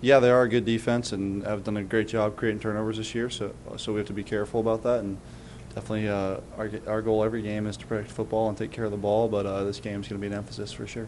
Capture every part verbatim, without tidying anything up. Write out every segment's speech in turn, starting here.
Yeah, they are a good defense and have done a great job creating turnovers this year. So, so we have to be careful about that. And definitely, uh, our our goal every game is to protect football and take care of the ball. But uh, this game is going to be an emphasis for sure.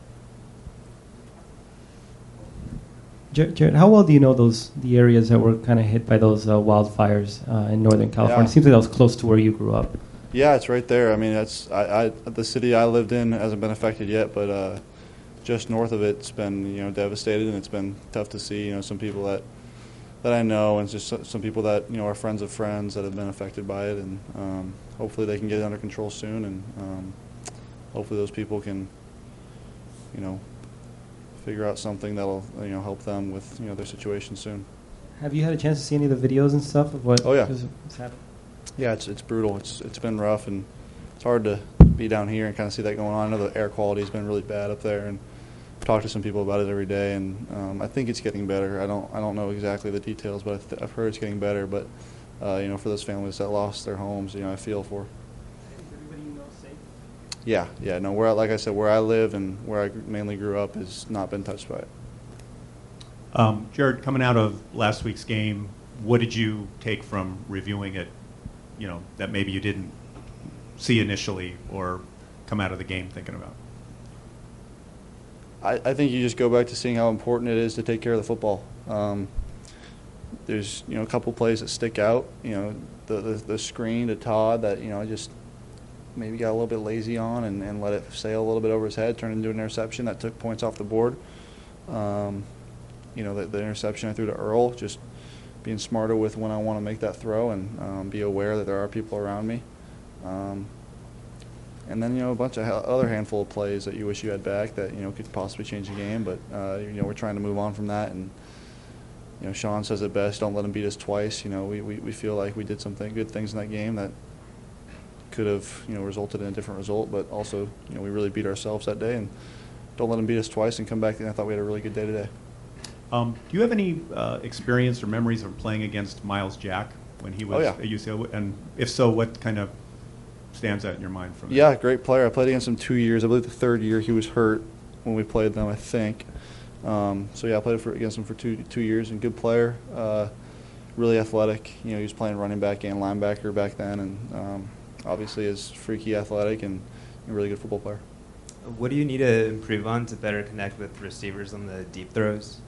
Jared, how well do you know those the areas that were kind of hit by those uh, wildfires uh, in Northern California? Yeah. It seems like that was close to where you grew up. Yeah, it's right there. I mean, that's I, I the city I lived in hasn't been affected yet, but uh, just north of it's been you know devastated, and it's been tough to see. You know, some people that that I know, and just some people that you know are friends of friends that have been affected by it, and um, hopefully they can get it under control soon, and um, hopefully those people can you know figure out something that'll you know help them with you know their situation soon. Have you had a chance to see any of the videos and stuff of what? Oh yeah. What's happening? Yeah, it's it's brutal. It's it's been rough, and it's hard to be down here and kind of see that going on. I know the air quality has been really bad up there, and I've talked to some people about it every day, and um, I think it's getting better. I don't I don't know exactly the details, but I've, I've heard it's getting better. But uh, you know, for those families that lost their homes, you know, I feel for. Is everybody you know safe? Yeah, yeah. No, where I- like I said, where I live and where I mainly grew up has not been touched by it. Um, Jared, coming out of last week's game, what did you take from reviewing it? You know, that maybe you didn't see initially or come out of the game thinking about? I, I think you just go back to seeing how important it is to take care of the football. Um, there's you know a couple plays that stick out. You know the, the the screen to Todd that you know just maybe got a little bit lazy on and, and let it sail a little bit over his head, turned into an interception that took points off the board. Um, you know the, the interception I threw to Earl, just being smarter with when I want to make that throw and um, be aware that there are people around me. Um, and then, you know, a bunch of ha- other handful of plays that you wish you had back that, you know, could possibly change the game. But, uh, you know, we're trying to move on from that. And, you know, Sean says it best, don't let him beat us twice. You know, we, we, we feel like we did some th- good things in that game that could have, you know, resulted in a different result. But also, you know, we really beat ourselves that day. And don't let him beat us twice and come back. And I thought we had a really good day today. Um, do you have any uh, experience or memories of playing against Miles Jack when he was Oh, yeah. at U C L A? And if so, what kind of stands out in your mind from Yeah, that? great player. I played against him two years. I believe the third year he was hurt when we played them, I think. Um, so, yeah, I played for, against him for two two years, and good player, uh, really athletic. You know, he was playing running back and linebacker back then, and um, obviously is freaky athletic and a really good football player. What do you need to improve on to better connect with receivers on the deep throws?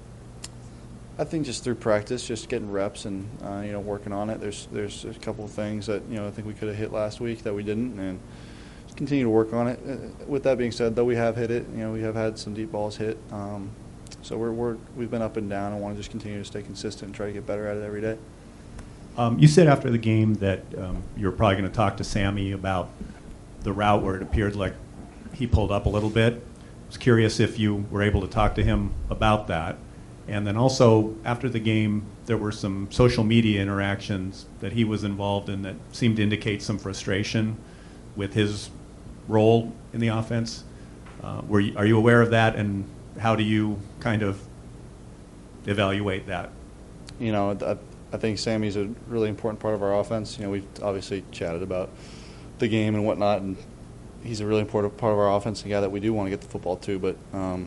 I think just through practice, just getting reps and uh, you know working on it. There's there's a couple of things that you know I think we could have hit last week that we didn't, and just continue to work on it. Uh, with that being said, though, we have hit it. You know, we have had some deep balls hit. Um, so we're we're we've been up and down, and want to just continue to stay consistent and try to get better at it every day. Um, you said after the game that um, you were probably going to talk to Sammy about the route where it appeared like he pulled up a little bit. I was curious if you were able to talk to him about that. And then also, after the game, there were some social media interactions that he was involved in that seemed to indicate some frustration with his role in the offense. Uh, were you, are you aware of that, and how do you kind of evaluate that? You know, I, I think Sammy's a really important part of our offense. You know, we've obviously chatted about the game and whatnot, and he's a really important part of our offense, a guy that we do want to get the football to, but um,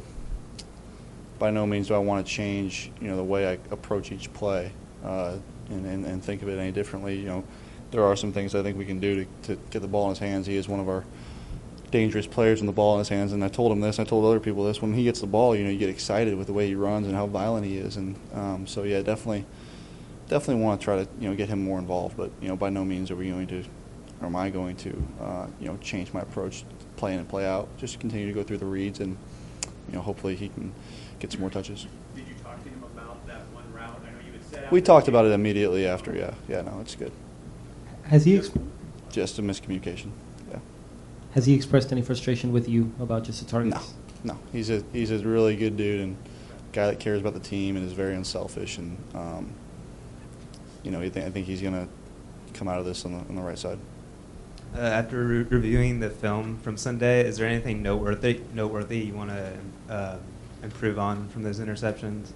by no means do I want to change, you know, the way I approach each play uh, and, and, and think of it any differently. You know, there are some things I think we can do to, to get the ball in his hands. He is one of our dangerous players with the ball in his hands, and I told him this, I told other people this, when he gets the ball, you know, you get excited with the way he runs and how violent he is, and um, so, yeah, definitely definitely want to try to, you know, get him more involved, but, you know, by no means are we going to, or am I going to, uh, you know, change my approach to play in and play out. Just continue to go through the reads, and, you know, hopefully he can get some more touches. Did you talk to him about that one route? I know you had said We talked about it immediately after, yeah. Yeah, no, it's good. Has he ex- Just a miscommunication, yeah. has he expressed any frustration with you about just the targets? No, no. He's a he's a really good dude and guy that cares about the team and is very unselfish, and um, you know, I think, I think he's going to come out of this on the, on the right side. Uh, after re- reviewing the film from Sunday, is there anything noteworthy noteworthy you want to uh, improve on from those interceptions?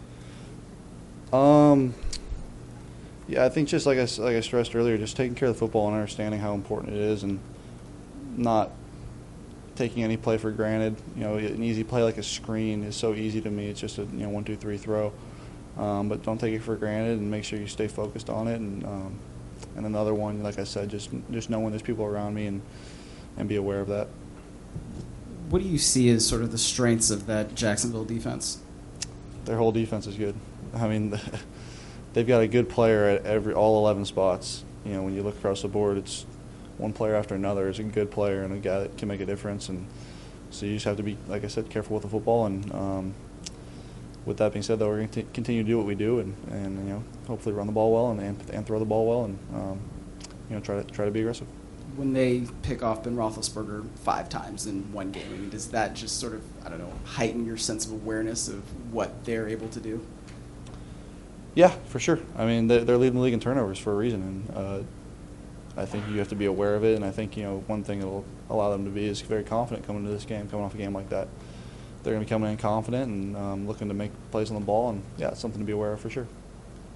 Um, yeah, I think just like I, s- like I stressed earlier, just taking care of the football and understanding how important it is, and not taking any play for granted. You know, an easy play like a screen is so easy to me. It's just a you know one, two, three throw. Um, but don't take it for granted, and make sure you stay focused on it. And um, and another one, like I said, just just know when there's people around me and and be aware of that. What do you see as sort of the strengths of that Jacksonville defense? Their whole defense is good. I mean, they've got a good player at every all eleven spots. You know, when you look across the board, it's one player after another is a good player and a guy that can make a difference. And so you just have to be, like I said, careful with the football. And um, with that being said, though, we're going to continue to do what we do, and, and you know, hopefully run the ball well and and, and throw the ball well, and um, you know, try to try to be aggressive. When they pick off Ben Roethlisberger five times in one game, I mean, does that just sort of, I don't know, heighten your sense of awareness of what they're able to do? Yeah, for sure. I mean, they're, they're leading the league in turnovers for a reason, and uh, I think you have to be aware of it. And I think you know one thing that'll allow them to be is very confident coming into this game, coming off a game like that. They're going to be coming in confident and um, looking to make plays on the ball, and yeah, it's something to be aware of for sure.